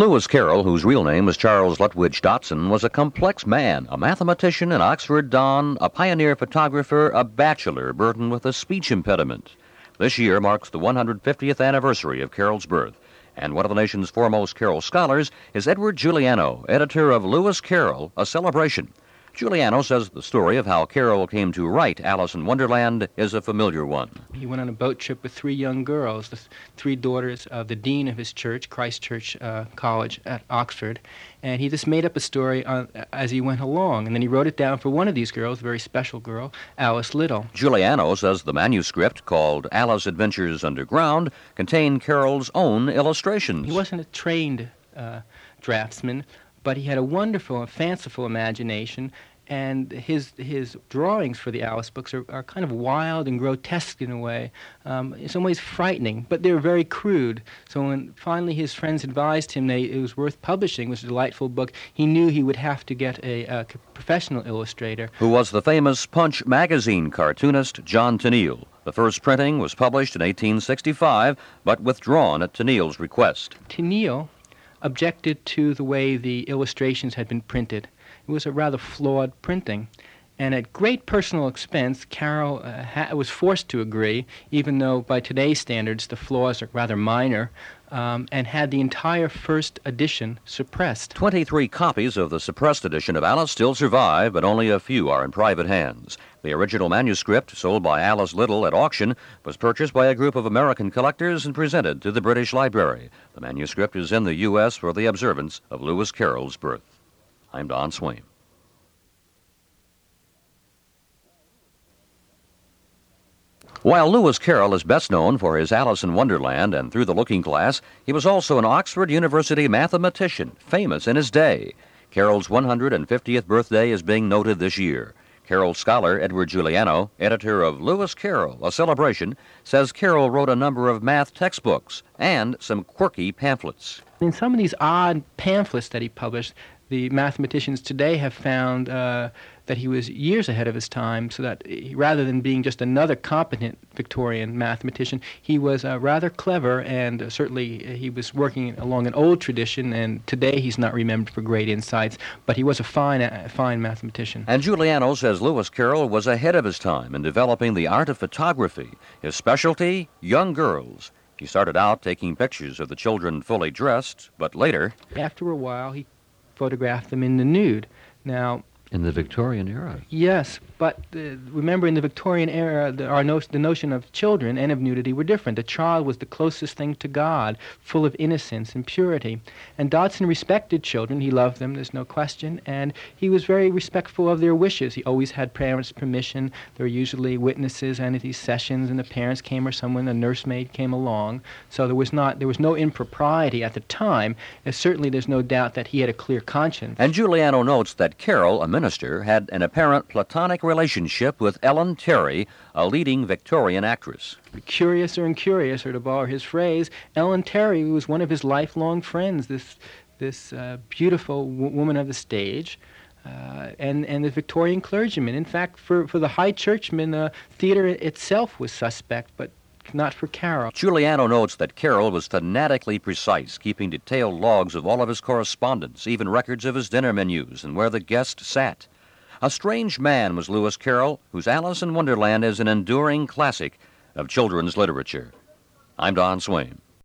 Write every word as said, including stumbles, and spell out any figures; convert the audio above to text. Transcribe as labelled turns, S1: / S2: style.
S1: Lewis Carroll, whose real name was Charles Lutwidge Dotson, was a complex man, a mathematician, an Oxford don, a pioneer photographer, a bachelor burdened with a speech impediment. This year marks the one hundred fiftieth anniversary of Carroll's birth, and one of the nation's foremost Carroll scholars is Edward Giuliano, editor of Lewis Carroll, A Celebration. Giuliano says the story of how Carroll came to write Alice in Wonderland is a familiar one.
S2: He went on a boat trip with three young girls, the th- three daughters of the dean of his church, Christ Church uh, College at Oxford, and he just made up a story on, as he went along, and then he wrote it down for one of these girls, a very special girl, Alice Little.
S1: Giuliano says the manuscript, called Alice Adventures Underground, contained Carroll's own illustrations.
S2: He wasn't a trained uh, draftsman, but he had a wonderful and fanciful imagination, and his his drawings for the Alice books are, are kind of wild and grotesque in a way, um, in some ways frightening, but they were very crude. So when finally his friends advised him that it was worth publishing, it was a delightful book, he knew he would have to get a, a professional illustrator.
S1: Who was the famous Punch magazine cartoonist John Tenniel. The first printing was published in eighteen sixty-five, but withdrawn at Tenniel's request.
S2: Tenniel objected to the way the illustrations had been printed. It was a rather flawed printing, and at great personal expense, Carroll uh, ha- was forced to agree, even though by today's standards the flaws are rather minor, um, and had the entire first edition suppressed.
S1: Twenty-three copies of the suppressed edition of Alice still survive, but only a few are in private hands. The original manuscript, sold by Alice Little at auction, was purchased by a group of American collectors and presented to the British Library. The manuscript is in the U S for the observance of Lewis Carroll's birth. I'm Don Swaim. While Lewis Carroll is best known for his Alice in Wonderland and Through the Looking Glass, he was also an Oxford University mathematician, famous in his day. Carroll's one hundred fiftieth birthday is being noted this year. Carroll scholar Edward Giuliano, editor of Lewis Carroll, A Celebration, says Carroll wrote a number of math textbooks and some quirky pamphlets.
S2: In some of these odd pamphlets that he published, the mathematicians today have found uh, that he was years ahead of his time, so that he, rather than being just another competent Victorian mathematician, he was uh, rather clever, and uh, certainly he was working along an old tradition, and today he's not remembered for great insights, but he was a fine, uh, fine mathematician.
S1: And Giuliano says Lewis Carroll was ahead of his time in developing the art of photography. His specialty, young girls. He started out taking pictures of the children fully dressed, but later...
S2: After a while, he photographed them in the nude. Now,
S1: in the Victorian era?
S2: Yes, but uh, remember in the Victorian era, the, our no- the notion of children and of nudity were different. A child was the closest thing to God, full of innocence and purity. And Dodson respected children. He loved them, there's no question, and he was very respectful of their wishes. He always had parents' permission. There were usually witnesses and at these sessions, and the parents came or someone, a nursemaid came along. So there was not, there was no impropriety at the time, and certainly there's no doubt that he had a clear conscience.
S1: And Giuliano notes that Carroll, a minister, had an apparent platonic relationship with Ellen Terry, a leading Victorian actress.
S2: Curiouser and curiouser, to borrow his phrase, Ellen Terry was one of his lifelong friends, this this uh, beautiful w- woman of the stage, uh, and, and the Victorian clergyman. In fact, for, for the high churchman, the uh, theater itself was suspect, but not for Carroll.
S1: Giuliano notes that Carroll was fanatically precise, keeping detailed logs of all of his correspondence, even records of his dinner menus and where the guest sat. A strange man was Lewis Carroll, whose Alice in Wonderland is an enduring classic of children's literature. I'm Don Swaim.